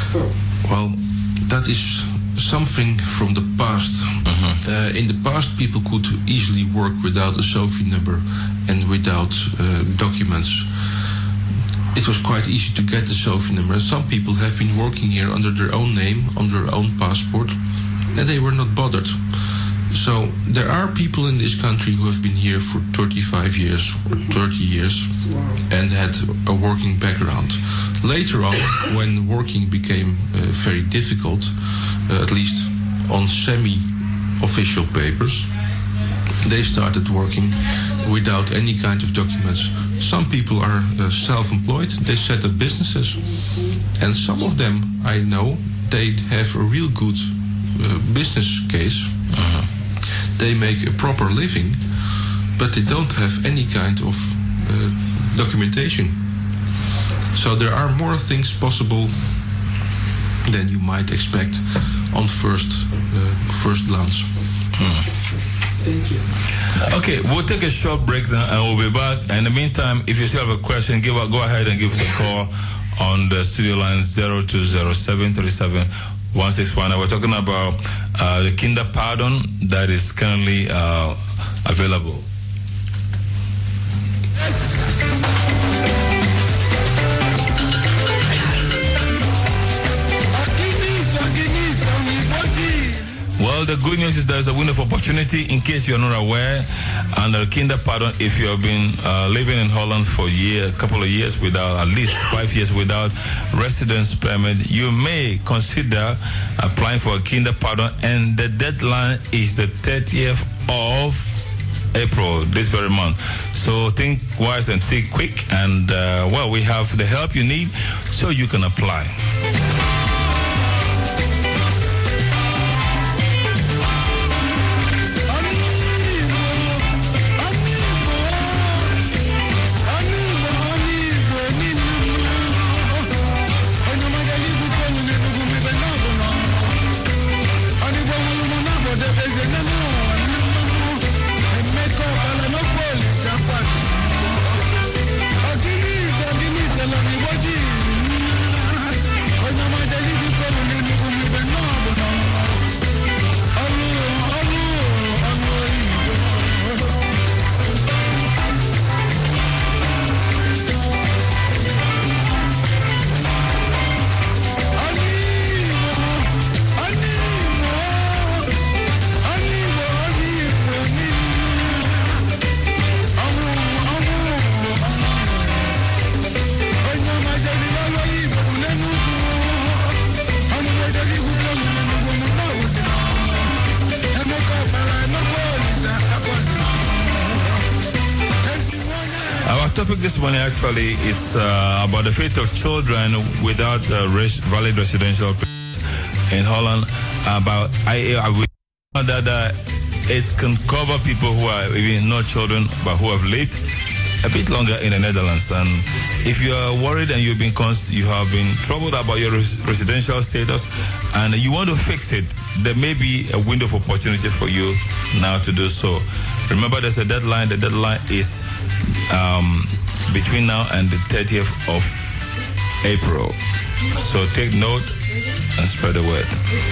So, well, that is something from the past. Uh-huh. Uh, in the past, people could easily work without a SOFI number and without uh, documents. It was quite easy to get the SOFI number. And some people have been working here under their own name, under their own passport, and they were not bothered. So there are people in this country who have been here for thirty-five years or thirty years and had a working background. Later on, when working became uh, very difficult, uh, at least on semi-official papers, they started working without any kind of documents. Some people are uh, self-employed, they set up businesses, and some of them, I know, they have a real good uh, business case. Uh-huh. They make a proper living, but they don't have any kind of uh, documentation. So there are more things possible than you might expect on first uh, first glance. Hmm. thank you. Okay, we'll take a short break now and we'll be back. In the meantime, if you still have a question, give a, go ahead and give us a call on the studio line zero two zero seven three seven one six one. We're talking about uh, the kinder pardon that is currently uh, available. Well, the good news is there's a window of opportunity in case you're not aware. Under kinder pardon, if you have been uh, living in Holland for a year, a couple of years without, at least five years without residence permit, you may consider applying for a kinder pardon, and the deadline is the thirtieth of April, this very month. So think wise and think quick, and uh, well, we have the help you need so you can apply. Topic this morning actually is uh, about the fate of children without uh, res- valid residential in Holland. About I, I know that uh, it can cover people who are even not children but who have lived a bit longer in the Netherlands. And if you are worried and you've been const- you have been troubled about your res- residential status and you want to fix it, there may be a window of opportunity for you now to do so. Remember, there's a deadline. The deadline is um, between now and the thirtieth of April. So take note and spread the word.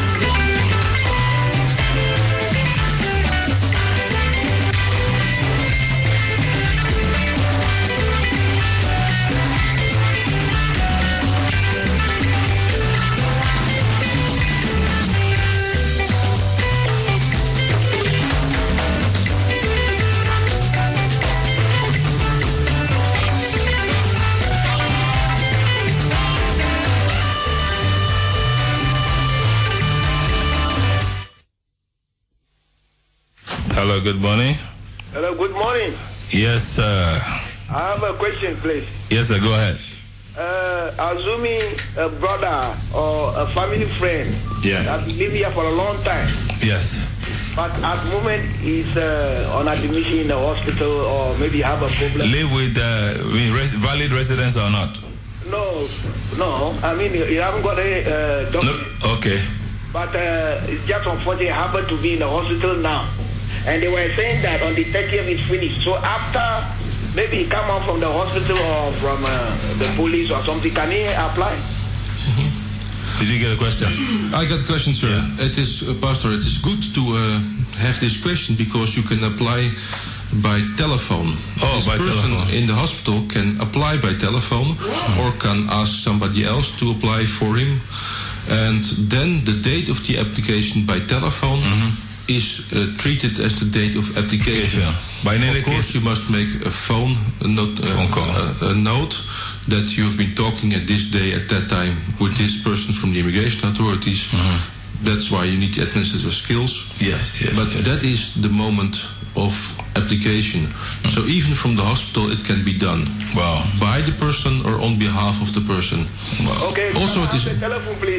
Hello, good morning. Hello, good morning. Yes, sir. I have a question, please. Yes, sir, go ahead. Uh, assuming a brother or a family friend yeah. that live here for a long time. Yes. But at the moment is uh, on admission in the hospital or maybe have a problem. Live with uh, res- valid residence or not? No, no. I mean, you haven't got a uh, document. No? Okay. But uh, it's just unfortunately happened to be in the hospital now. And they were saying that on the thirtieth it's finished. So after maybe he come out from the hospital or from uh, the police or something, can he apply? Mm-hmm. Did you get a question? I got a question, sir. Yeah. It is, uh, Pastor, it is good to uh, have this question because you can apply by telephone. Oh, this by person telephone. in the hospital can apply by telephone or can ask somebody else to apply for him. And then the date of the application by telephone mm-hmm. is uh, treated as the date of application. Yes, yeah. But in any of course, case, you must make a phone, a note, uh, phone call. A, a note that you have been talking at this day at that time with this person from the immigration authorities. Mm-hmm. That's why you need the administrative skills. Yes, yes. But yes. that is the moment of application. Mm-hmm. So even from the hospital, it can be done. Wow. By the person or on behalf of the person. Wow. Okay. Also, it is. Telephone, please.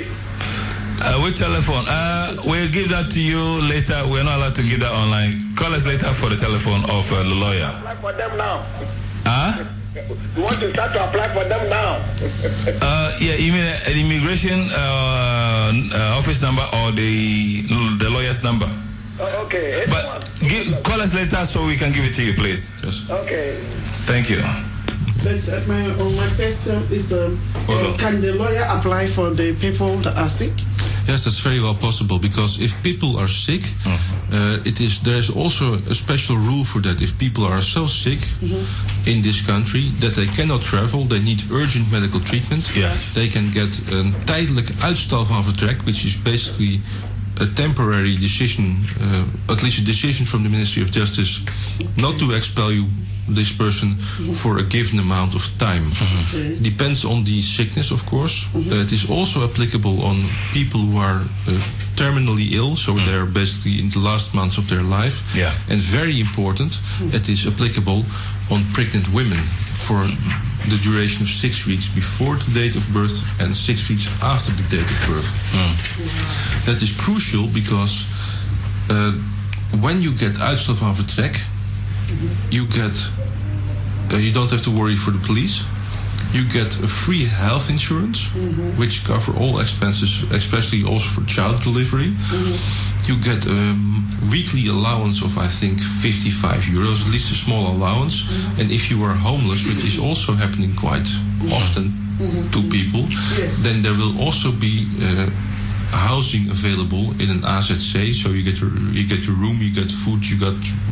Uh, with telephone. Uh, we'll give that to you later. We're not allowed to give that online. Call us later for the telephone of uh, the lawyer. Apply for them now. Huh? You want to start to apply for them now? uh, yeah, you mean an immigration uh, uh, office number or the the lawyer's number? Uh, okay. But give, call us later so we can give it to you, please. Yes. Okay. Thank you. But uh, my, uh, my question is, um, uh, can the lawyer apply for the people that are sick? Yes, that's very well possible because if people are sick, mm. uh, it is there is also a special rule for that. If people are so sick mm-hmm. in this country that they cannot travel, they need urgent medical treatment. Yes. They can get een tijdelijk uitstel van vertrek, which is basically a temporary decision, uh, at least a decision from the Ministry of Justice, not to expel you. This person mm-hmm. for a given amount of time. Mm-hmm. Okay. Depends on the sickness, of course. Mm-hmm. Uh, it is also applicable on people who are uh, terminally ill, so mm-hmm. they're basically in the last months of their life. Yeah. And very important, mm-hmm. it is applicable on pregnant women for the duration of six weeks before the date of birth and six weeks after the date of birth. Mm. That is crucial because uh, when you get uitstel van vertrek, you get, uh, you don't have to worry for the police. You get a free health insurance, mm-hmm. which cover all expenses, especially also for child delivery. Mm-hmm. You get a weekly allowance of, I think, fifty-five euros, at least a small allowance. Mm-hmm. And if you are homeless, which is also happening quite mm-hmm. often mm-hmm. to people, yes. then there will also be uh, housing available in an A Z C. So you get your, you get your room, you get food, you got